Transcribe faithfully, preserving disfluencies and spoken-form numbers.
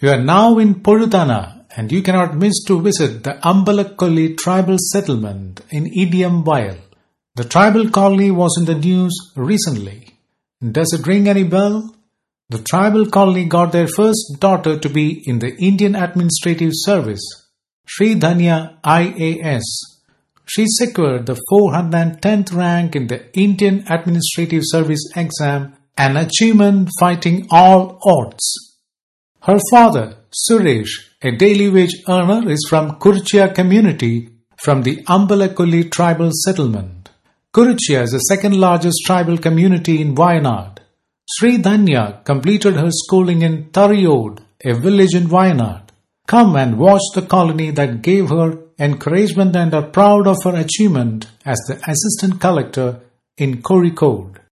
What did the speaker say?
You are now in Poludana and you cannot miss to visit the Ambalakolli tribal settlement in Idiyamvayal. The tribal colony was in the news recently. Does it ring any bell? The tribal colony got their first daughter to be in the Indian Administrative Service, Sri Dhanya I A S. She secured the four hundred tenth rank in the Indian Administrative Service exam, an achievement fighting all odds. Her father, Suresh, a daily wage earner, is from Kuruchia community from the Ambalakolli tribal settlement. Kuruchia is the second largest tribal community in Wayanad. Sri Dhanya completed her schooling in Thariyod, a village in Wayanad. Come and watch the colony that gave her encouragement and are proud of her achievement as the assistant collector in Kozhikode.